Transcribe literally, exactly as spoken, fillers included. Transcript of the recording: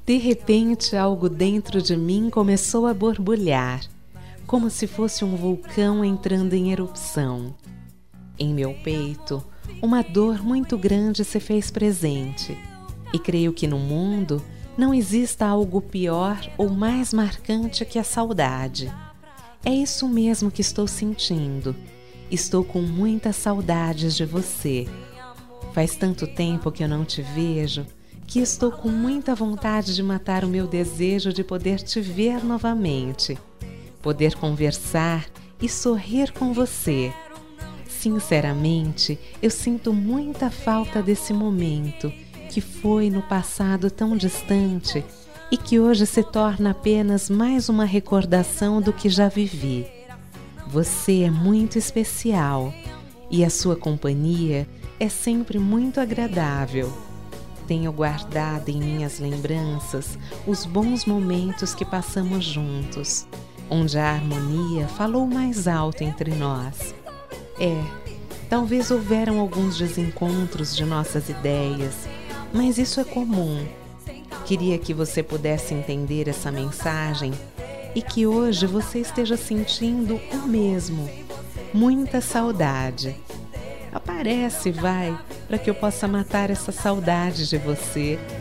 De repente, algo dentro de mim começou a borbulhar, como se fosse um vulcão entrando em erupção. Em meu peito, uma dor muito grande se fez presente, e creio que no mundo não exista algo pior ou mais marcante que a saudade. É isso mesmo que estou sentindo. Estou com muitas saudades de você. Faz tanto tempo que eu não te vejo que estou com muita vontade de matar o meu desejo de poder te ver novamente, poder conversar e sorrir com você. Sinceramente, eu sinto muita falta desse momento que foi no passado tão distante e que hoje se torna apenas mais uma recordação do que já vivi. Você é muito especial e a sua companhia é sempre muito agradável. Tenho guardado em minhas lembranças os bons momentos que passamos juntos, onde a harmonia falou mais alto entre nós. É, talvez houveram alguns desencontros de nossas ideias, mas isso é comum. Queria que você pudesse entender essa mensagem e que hoje você esteja sentindo o mesmo, muita saudade. Aparece, vai, para que eu possa matar essa saudade de você.